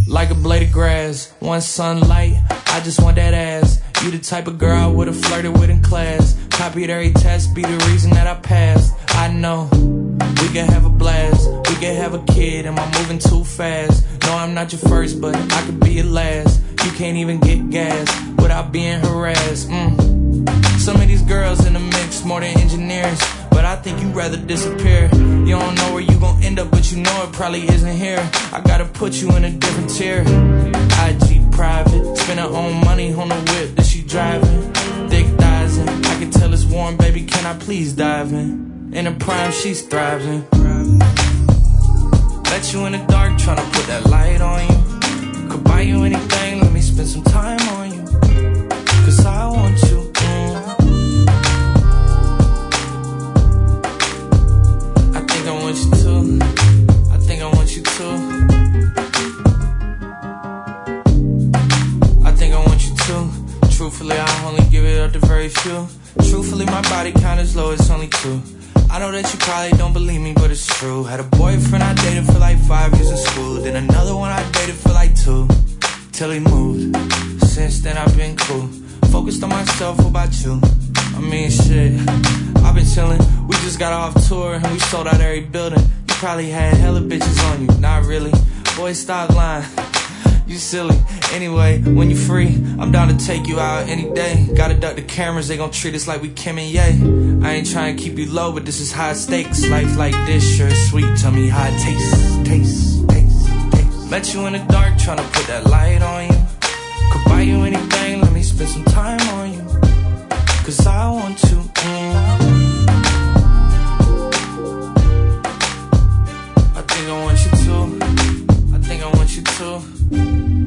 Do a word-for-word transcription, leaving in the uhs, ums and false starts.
like a blade of grass, one sunlight, I just want that ass. You the type of girl I would've flirted with in class. Copied every test, be the reason that I passed. I know, we can have a blast, we can have a kid, am I moving too fast? No, I'm not your first, but I could be your last. You can't even get gas without being harassed. mm. Some of these girls in the mix, more than engineers, but I think you'd rather disappear. You don't know where you gon' end up, but you know it probably isn't here. I gotta put you in a different tier. I G private, spend her own money on the whip that she driving. Thick thighs and I can tell it's warm, baby, can I please dive in? In her prime, she's thriving. Let you in the dark, tryna put that light on you. Could buy you anything, let me spend some time on you. Cause I want you. mm. I think I want you to. I think I want you to. I think I want you to. Truthfully, I only give it up to very few. Truthfully, my body count is low, it's only two. I know that you probably don't believe me, but it's true. Had a boyfriend I dated for like five years in school. Then another one I dated for like two, till he moved. Since then I've been cool, focused on myself, what about you? I mean shit, I've been chillin'. We just got off tour and we sold out every building. You probably had hella bitches on you, not really. Boy, stop lying, you silly. Anyway, when you free, I'm down to take you out any day. Gotta duck the cameras, they gon' treat us like we Kim and Ye. I ain't trying to keep you low, but this is high stakes. Life like this, sure is sweet, tell me how it tastes. Taste, taste, taste. Met you in the dark, tryna put that light on you. Could buy you anything, let me spend some time on you. Cause I want to. mm. I think I want you to. I think I want you to.